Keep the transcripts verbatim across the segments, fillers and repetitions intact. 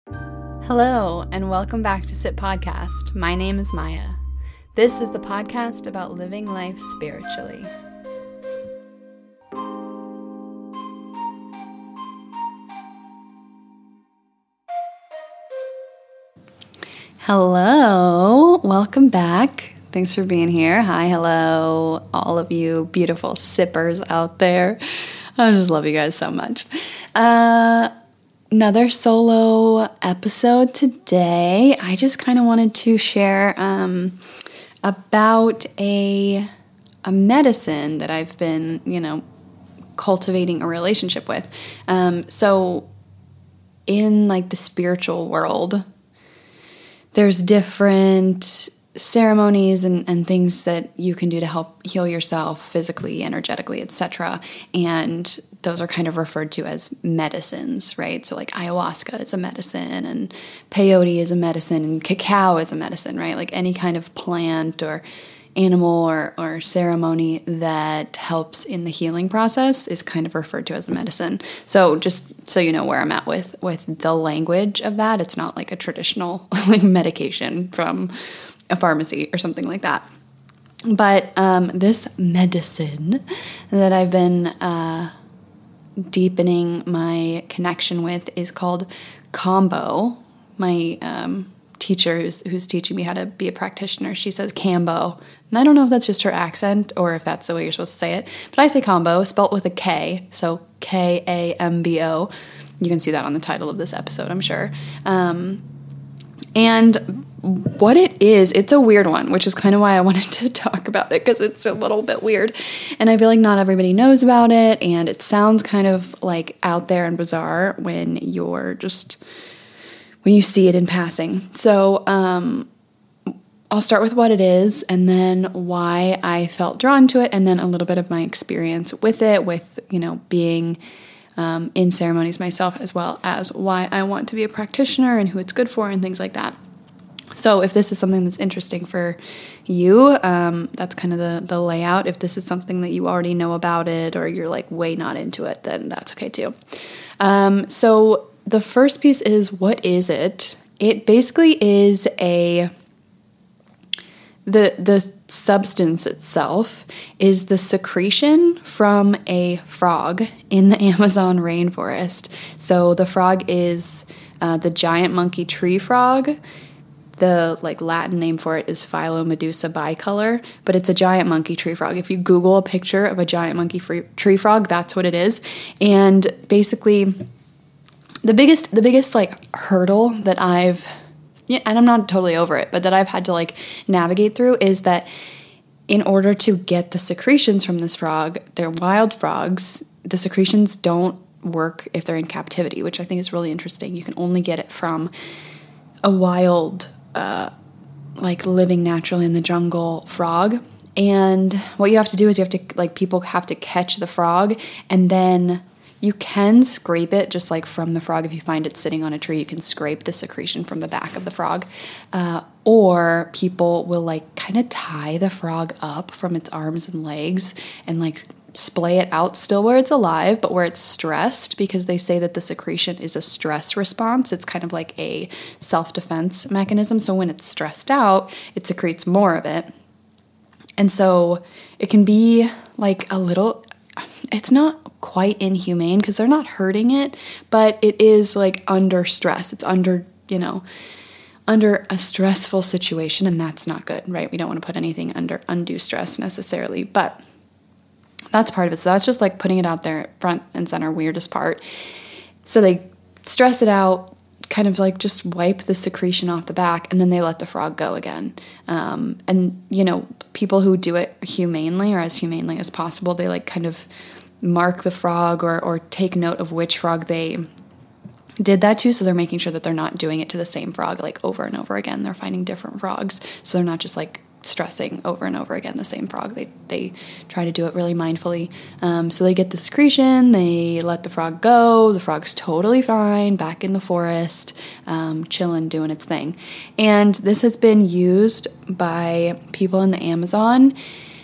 Hello, and welcome back to Sit Podcast. My name is Maya. This is the podcast about living life spiritually. Hello, welcome back. Thanks for being here. Hi, hello, all of you beautiful sippers out there. I just love you guys so much. Uh, another solo episode today. I just kind of wanted to share um, about a a medicine that I've been, you know, cultivating a relationship with. Um, so in like the spiritual world, there's different ceremonies and, and things that you can do to help heal yourself physically, energetically, et cetera. And those are kind of referred to as medicines, right? So like ayahuasca is a medicine, and peyote is a medicine, and cacao is a medicine, right? Like any kind of plant or animal or, or ceremony that helps in the healing process is kind of referred to as a medicine. So just so you know where I'm at with, with the language of that, it's not like a traditional like medication from a pharmacy or something like that. But um, this medicine that I've been uh, deepening my connection with is called Kambo. My um, teacher who's, who's teaching me how to be a practitioner, she says Kambo. And I don't know if that's just her accent or if that's the way you're supposed to say it, but I say Kambo, spelt with a K, so K A M B O. You can see that on the title of this episode, I'm sure. Um, and what it is, it's a weird one, which is kind of why I wanted to talk about it, because it's a little bit weird. And I feel like not everybody knows about it, and it sounds kind of like out there and bizarre when you're just, when you see it in passing. So um, I'll start with what it is, and then why I felt drawn to it, and then a little bit of my experience with it, with, you know, being um, in ceremonies myself, as well as why I want to be a practitioner and who it's good for and things like that. So if this is something that's interesting for you, um, that's kind of the, the layout. If this is something that you already know about it, or you're like way not into it, then that's okay too. Um, so the first piece is, what is it? It basically is a, the the substance itself is the secretion from a frog in the Amazon rainforest. So the frog is uh, the giant monkey tree frog. The like Latin name for it is Philomedusa bicolor, but it's a giant monkey tree frog. If you Google a picture of a giant monkey free, tree frog, that's what it is. And basically, the biggest the biggest like hurdle that I've, yeah, and I'm not totally over it, but that I've had to like navigate through is that in order to get the secretions from this frog, they're wild frogs. The secretions don't work if they're in captivity, which I think is really interesting. You can only get it from a wild Uh, like living naturally in the jungle frog. And what you have to do is you have to, like, people have to catch the frog, and then you can scrape it just like from the frog. If you find it sitting on a tree, you can scrape the secretion from the back of the frog. Uh, or people will like kind of tie the frog up from its arms and legs and like splay it out still where it's alive, but where it's stressed, because they say that the secretion is a stress response. It's kind of like a self-defense mechanism. So when it's stressed out, it secretes more of it. And so it can be like a little, it's not quite inhumane because they're not hurting it, but it is like under stress. It's under, you know, under a stressful situation, and that's not good, right? We don't want to put anything under undue stress necessarily, but that's part of it. So that's just like putting it out there front and center, weirdest part. So they stress it out, kind of like just wipe the secretion off the back, and then they let the frog go again. Um, and, you know, people who do it humanely, or as humanely as possible, they like kind of mark the frog or, or take note of which frog they did that to. So they're making sure that they're not doing it to the same frog like over and over again. They're finding different frogs. So they're not just like stressing over and over again the same frog. They they try to do it really mindfully. Um, so they get the secretion, they let the frog go, the frog's totally fine, back in the forest, um, chilling, doing its thing. And this has been used by people in the Amazon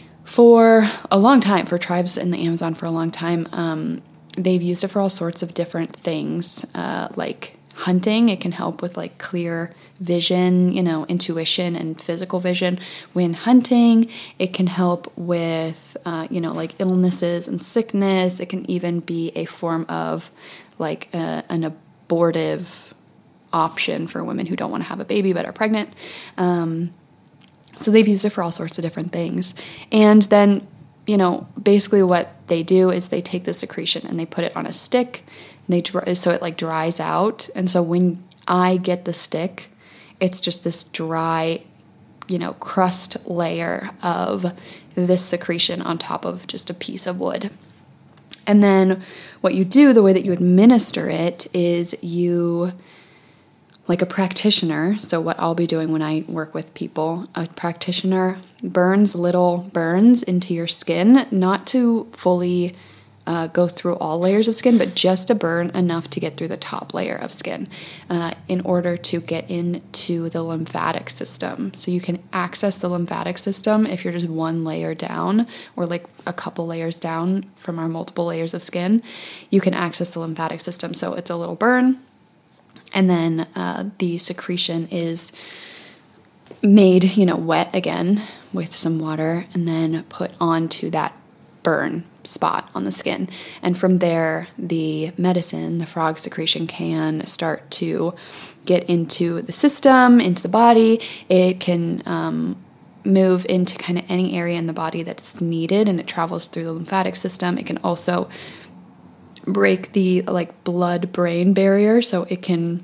for a long time, for tribes in the Amazon for a long time. Um, they've used it for all sorts of different things, uh, like hunting. It can help with like clear vision, you know, intuition and physical vision when hunting. It can help with, uh, you know, like illnesses and sickness. It can even be a form of like a, an abortive option for women who don't want to have a baby but are pregnant. Um, so they've used it for all sorts of different things. And then, you know, basically what they do is they take the secretion and they put it on a stick. And they dry, so it like dries out. And so when I get the stick, it's just this dry, you know, crust layer of this secretion on top of just a piece of wood. And then what you do, the way that you administer it is you, like a practitioner, so what I'll be doing when I work with people, a practitioner burns little burns into your skin, not to fully uh, go through all layers of skin, but just to burn enough to get through the top layer of skin uh, in order to get into the lymphatic system. So you can access the lymphatic system if you're just one layer down or like a couple layers down from our multiple layers of skin. You can access the lymphatic system. So it's a little burn. And then uh, the secretion is made, you know, wet again with some water and then put onto that burn spot on the skin. And from there, the medicine, the frog secretion, can start to get into the system, into the body. It can um, move into kind of any area in the body that's needed, and it travels through the lymphatic system. It can also break the like blood-brain barrier, so it can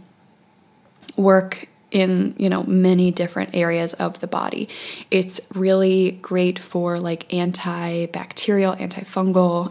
work in, you know, many different areas of the body. It's really great for like antibacterial, antifungal,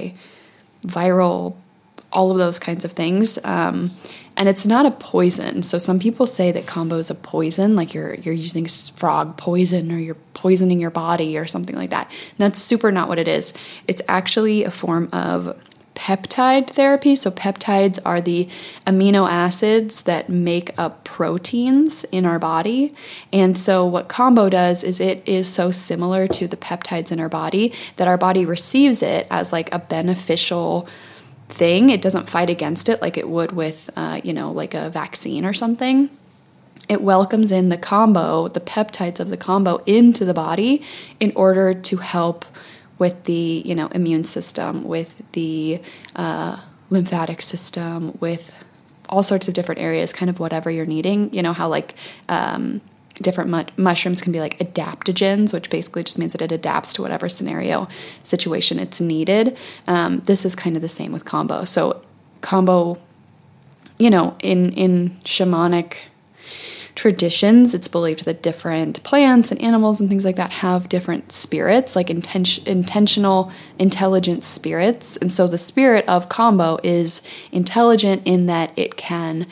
antiviral, all of those kinds of things. Um, and it's not a poison. So some people say that Kambo is a poison, like you're you're using frog poison or you're poisoning your body or something like that. And that's super not what it is. It's actually a form of peptide therapy. So peptides are the amino acids that make up proteins in our body. And so what Kambo does is it is so similar to the peptides in our body that our body receives it as like a beneficial thing. It doesn't fight against it like it would with, uh, you know, like a vaccine or something. It welcomes in the Kambo, the peptides of the Kambo into the body in order to help with the, you know, immune system, with the uh, lymphatic system, with all sorts of different areas, kind of whatever you're needing. You know how like um, different mu- mushrooms can be like adaptogens, which basically just means that it adapts to whatever scenario, situation it's needed. Um, this is kind of the same with Kambo. So Kambo, you know, in, in shamanic traditions, it's believed that different plants and animals and things like that have different spirits, like intention, intentional, intelligent spirits. And so the spirit of Kambo is intelligent in that it can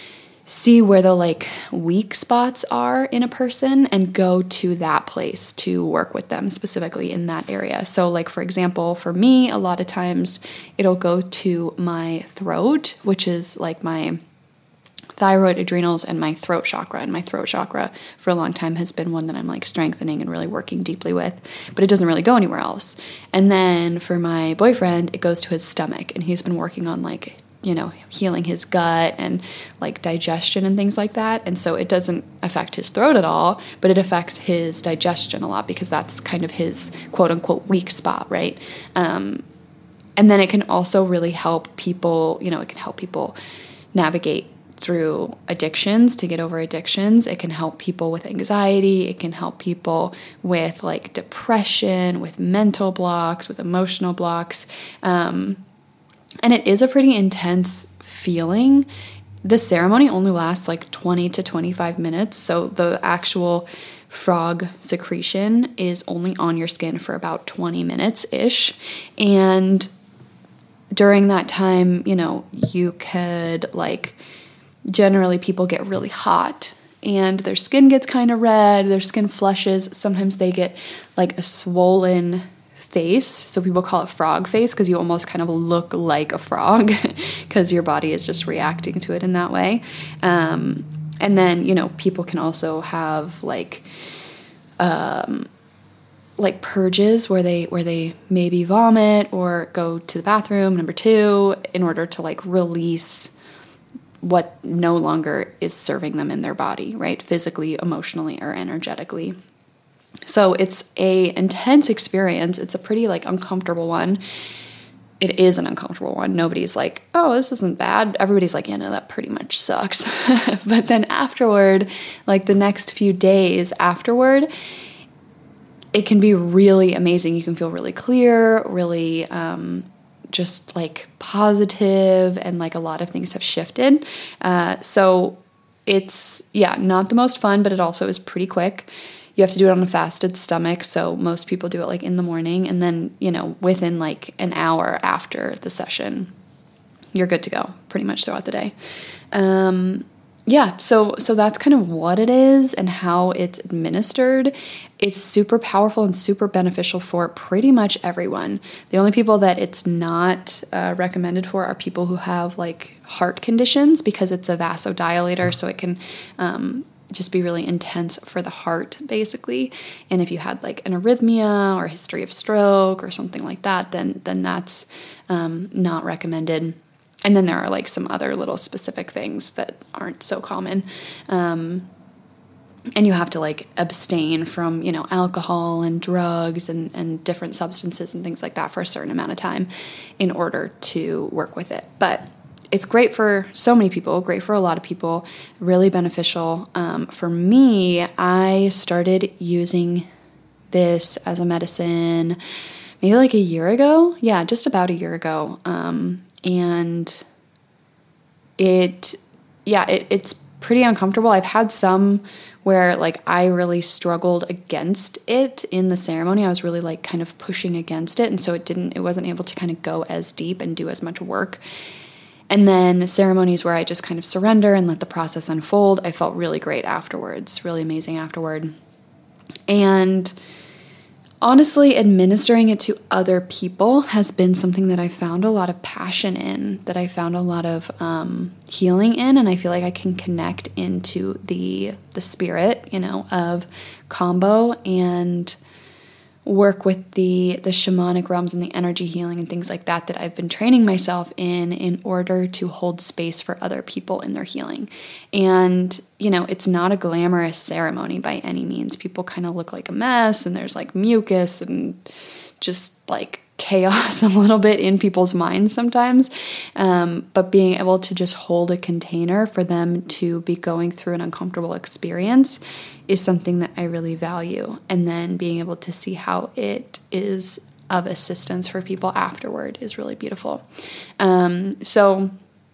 see where the like weak spots are in a person and go to that place to work with them specifically in that area. So like, for example, for me, a lot of times it'll go to my throat, which is like my thyroid, adrenals, and my throat chakra. And my throat chakra for a long time has been one that I'm like strengthening and really working deeply with, but it doesn't really go anywhere else. And then for my boyfriend, it goes to his stomach, and he's been working on like, you know, healing his gut and like digestion and things like that. And so it doesn't affect his throat at all, but it affects his digestion a lot because that's kind of his quote unquote weak spot, right? Um, and then it can also really help people, you know, it can help people navigate through addictions, to get over addictions. It can help people with anxiety. It can help people with like depression, with mental blocks, with emotional blocks. Um, and it is a pretty intense feeling. The ceremony only lasts like twenty to twenty-five minutes. So the actual frog secretion is only on your skin for about twenty minutes-ish. And during that time, you know, you could like, generally people get really hot and their skin gets kind of red, their skin flushes. Sometimes they get like a swollen face. So people call it frog face because you almost kind of look like a frog because your body is just reacting to it in that way. Um, and then, you know, people can also have like, um, like purges where they where they maybe vomit or go to the bathroom, number two, in order to like release what no longer is serving them in their body, right? Physically, emotionally, or energetically. So it's a intense experience. It's a pretty like uncomfortable one. It is an uncomfortable one. Nobody's like, oh, this isn't bad. Everybody's like, yeah, no, that pretty much sucks. But then afterward, like the next few days afterward, it can be really amazing. You can feel really clear, really um, just like positive, and like a lot of things have shifted. Uh, so it's, yeah, not the most fun, but it also is pretty quick. You have to do it on a fasted stomach, so most people do it like in the morning, and then, you know, within like an hour after the session, you're good to go pretty much throughout the day. Um, yeah, so so that's kind of what it is and how it's administered. It's super powerful and super beneficial for pretty much everyone. The only people that it's not uh, recommended for are people who have like heart conditions, because it's a vasodilator, so it can um, just be really intense for the heart, basically. And if you had like an arrhythmia or a history of stroke or something like that, then then that's um, not recommended. And then there are like some other little specific things that aren't so common. Um, and you have to like abstain from, you know, alcohol and drugs and, and different substances and things like that for a certain amount of time in order to work with it. But it's great for so many people, great for a lot of people, really beneficial. Um, for me, I started using this as a medicine maybe like a year ago. Yeah, just about a year ago. Um, and it, yeah, it, it's pretty uncomfortable. I've had some where like I really struggled against it in the ceremony. I was really like kind of pushing against it. And so it didn't, it wasn't able to kind of go as deep and do as much work. And then ceremonies where I just kind of surrender and let the process unfold, I felt really great afterwards, really amazing afterward. And honestly, administering it to other people has been something that I found a lot of passion in, that I found a lot of um, healing in, and I feel like I can connect into the the spirit, you know, of Kambo and work with the the shamanic realms and the energy healing and things like that that I've been training myself in in order to hold space for other people in their healing. And, you know, it's not a glamorous ceremony by any means. People kind of look like a mess, and there's like mucus and just like chaos a little bit in people's minds sometimes. Um, but being able to just hold a container for them to be going through an uncomfortable experience is something that I really value. And then being able to see how it is of assistance for people afterward is really beautiful. Um, so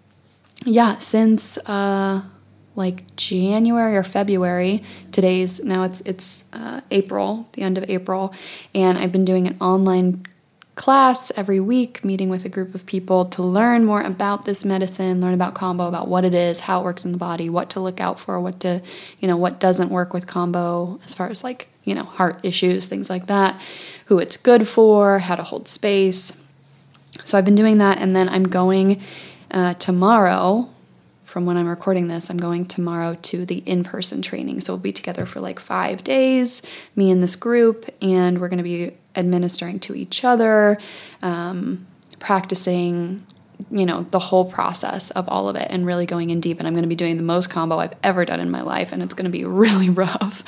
yeah, since uh, like January or February, today's, now it's, it's uh, April, the end of April, and I've been doing an online class every week, meeting with a group of people to learn more about this medicine, learn about Kambo, about what it is, how it works in the body, what to look out for, what to, you know, what doesn't work with Kambo as far as like, you know, heart issues, things like that, who it's good for, how to hold space. So I've been doing that, and then I'm going uh, tomorrow, from when I'm recording this, I'm going tomorrow to the in-person training. So we'll be together for like five days, me and this group, and we're going to be administering to each other, um, practicing, you know, the whole process of all of it and really going in deep. And I'm going to be doing the most Kambo I've ever done in my life, and it's going to be really rough.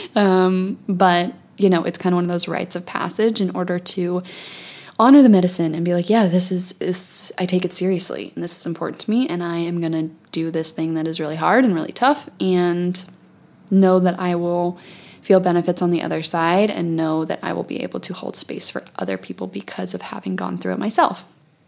Um, but, you know, it's kind of one of those rites of passage in order to honor the medicine and be like, yeah, this is, this, I take it seriously, and this is important to me, and I am going to do this thing that is really hard and really tough, and know that I will feel benefits on the other side, and know that I will be able to hold space for other people because of having gone through it myself.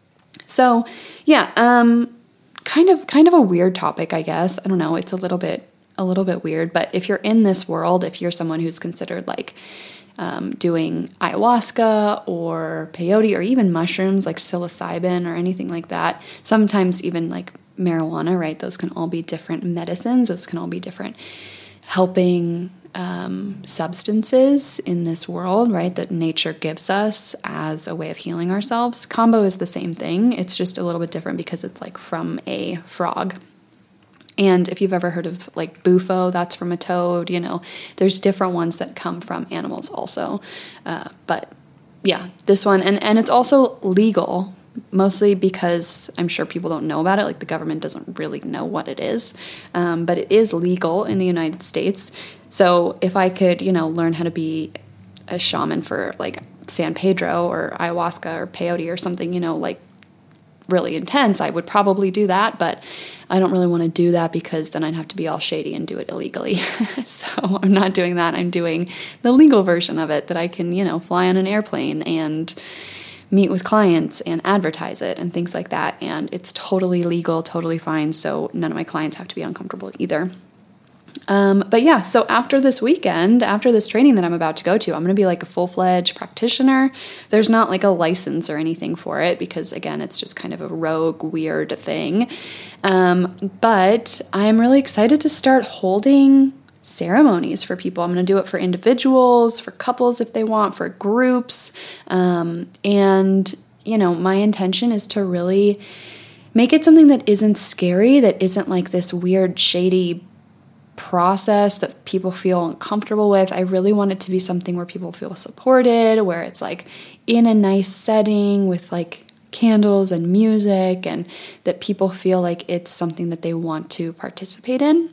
So yeah, um, kind of, kind of a weird topic, I guess. I don't know. It's a little bit, a little bit weird, but if you're in this world, if you're someone who's considered like, um, doing ayahuasca or peyote or even mushrooms like psilocybin or anything like that, sometimes even like marijuana, right? Those can all be different medicines. Those can all be different helping um, substances in this world, right, that nature gives us as a way of healing ourselves. Kambo is the same thing. It's just a little bit different because it's like from a frog. And if you've ever heard of like bufo, that's from a toad, you know, there's different ones that come from animals also. Uh, but yeah, this one, and, and it's also legal mostly because I'm sure people don't know about it. Like the government doesn't really know what it is, um, but it is legal in the United States. So if I could, you know, learn how to be a shaman for like San Pedro or ayahuasca or peyote or something, you know, like really intense, I would probably do that, but I don't really want to do that because then I'd have to be all shady and do it illegally. So I'm not doing that. I'm doing the legal version of it that I can, you know, fly on an airplane and meet with clients and advertise it and things like that. And it's totally legal, totally fine. So none of my clients have to be uncomfortable either. Um, but yeah, so after this weekend, after this training that I'm about to go to, I'm going to be like a full-fledged practitioner. There's not like a license or anything for it because, again, it's just kind of a rogue, weird thing. Um, but I'm really excited to start holding ceremonies for people. I'm going to do it for individuals, for couples if they want, for groups. Um, and, you know, my intention is to really make it something that isn't scary, that isn't like this weird, shady process that people feel uncomfortable with. I really want it to be something where people feel supported, where it's like in a nice setting with like candles and music, and that people feel like it's something that they want to participate in.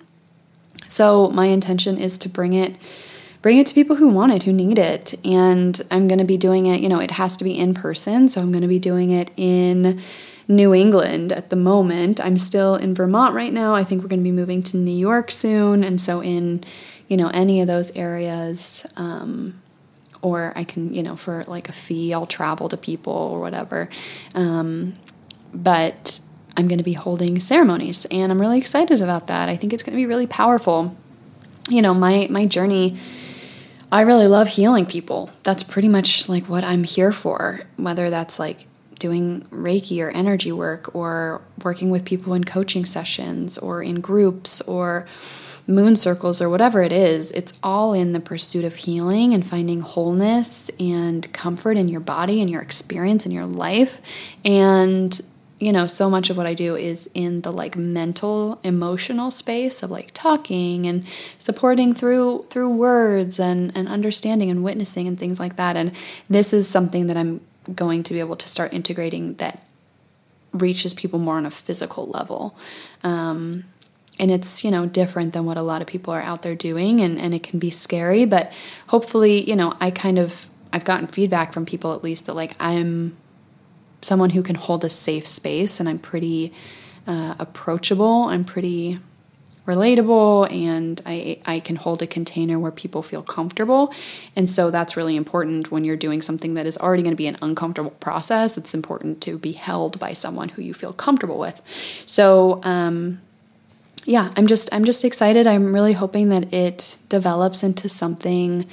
So my intention is to bring it bring it to people who want it, who need it. And I'm going to be doing it, you know, it has to be in person. So I'm going to be doing it in New England at the moment. I'm still in Vermont right now. I think we're going to be moving to New York soon. And so in, you know, any of those areas, um, or I can, you know, for like a fee, I'll travel to people or whatever. Um, but I'm going to be holding ceremonies and I'm really excited about that. I think it's going to be really powerful. You know, my, my journey, I really love healing people. That's pretty much like what I'm here for, whether that's like doing Reiki or energy work or working with people in coaching sessions or in groups or moon circles or whatever it is. It's all in the pursuit of healing and finding wholeness and comfort in your body and your experience in your life. And, you know, so much of what I do is in the like mental, emotional space of like talking and supporting through through words and, and understanding and witnessing and things like that. And this is something that I'm going to be able to start integrating that reaches people more on a physical level. Um, and it's, you know, different than what a lot of people are out there doing, and, and it can be scary, but hopefully, you know, I kind of, I've gotten feedback from people at least that like I'm someone who can hold a safe space and I'm pretty uh, approachable. I'm pretty relatable, and I I can hold a container where people feel comfortable. And so that's really important when you're doing something that is already going to be an uncomfortable process. It's important to be held by someone who you feel comfortable with. So um, yeah, I'm just I'm just excited. I'm really hoping that it develops into something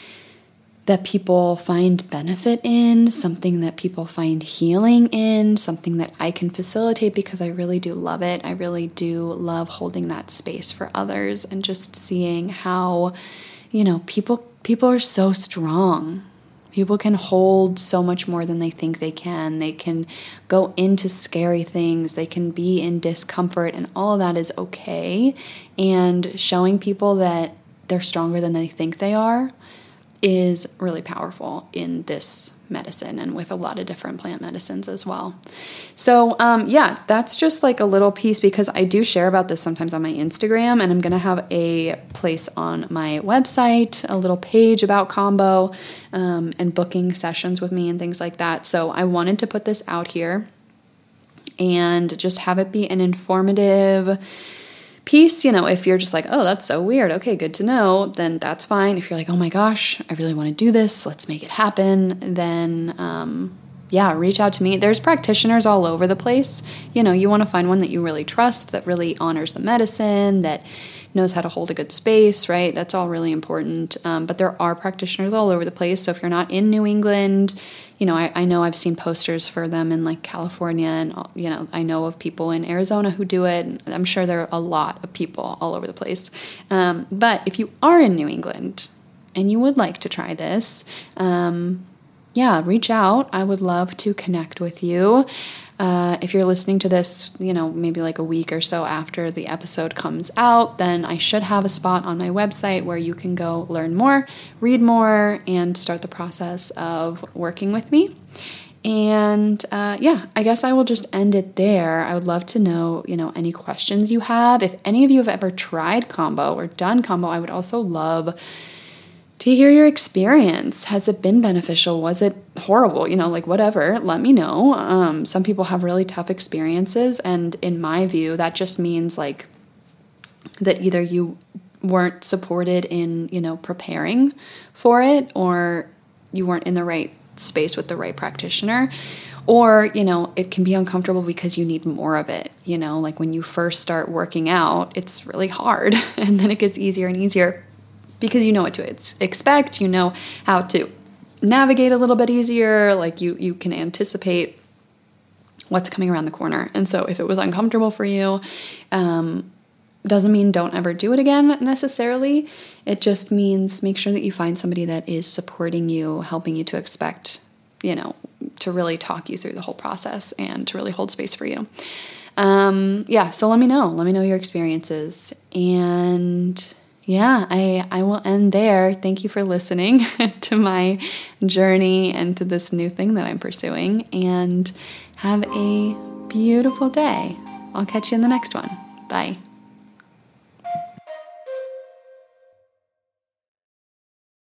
that people find benefit in, something that people find healing in, something that I can facilitate because I really do love it. I really do love holding that space for others and just seeing how, you know, people people are so strong. People can hold so much more than they think they can. They can go into scary things. They can be in discomfort, and all of that is okay. And showing people that they're stronger than they think they are is really powerful in this medicine and with a lot of different plant medicines as well. So um, yeah, that's just like a little piece because I do share about this sometimes on my Instagram, and I'm going to have a place on my website, a little page about Kambo um, and booking sessions with me and things like that. So I wanted to put this out here and just have it be an informative piece. You know, if you're just like, oh, that's so weird, okay, good to know, then that's fine. If you're like, oh my gosh, I really want to do this, let's make it happen, then um, yeah, reach out to me. There's practitioners all over the place. You know, you want to find one that you really trust, that really honors the medicine, that knows how to hold a good space, right? That's all really important. Um, but there are practitioners all over the place. So if you're not in New England, you know, I, I know I've seen posters for them in like California, and, you know, I know of people in Arizona who do it. I'm sure there are a lot of people all over the place. Um, but if you are in New England and you would like to try this, um, yeah, reach out. I would love to connect with you. Uh, if you're listening to this, you know, maybe like a week or so after the episode comes out, then I should have a spot on my website where you can go learn more, read more, and start the process of working with me. And uh, yeah, I guess I will just end it there. I would love to know, you know, any questions you have. If any of you have ever tried Kambo or done Kambo, I would also love to hear your experience. Has it been beneficial? Was it horrible? You know, like whatever, let me know. Um, some people have really tough experiences. And in my view, that just means like that either you weren't supported in, you know, preparing for it, or you weren't in the right space with the right practitioner, or, you know, it can be uncomfortable because you need more of it. You know, like when you first start working out, it's really hard, and then it gets easier and easier because you know what to expect, you know how to navigate a little bit easier, like you you can anticipate what's coming around the corner. And so if it was uncomfortable for you, um, doesn't mean don't ever do it again necessarily. It just means make sure that you find somebody that is supporting you, helping you to expect, you know, to really talk you through the whole process and to really hold space for you. Um, yeah, so let me know. Let me know your experiences. And yeah, I, I will end there. Thank you for listening to my journey and to this new thing that I'm pursuing. And have a beautiful day. I'll catch you in the next one. Bye.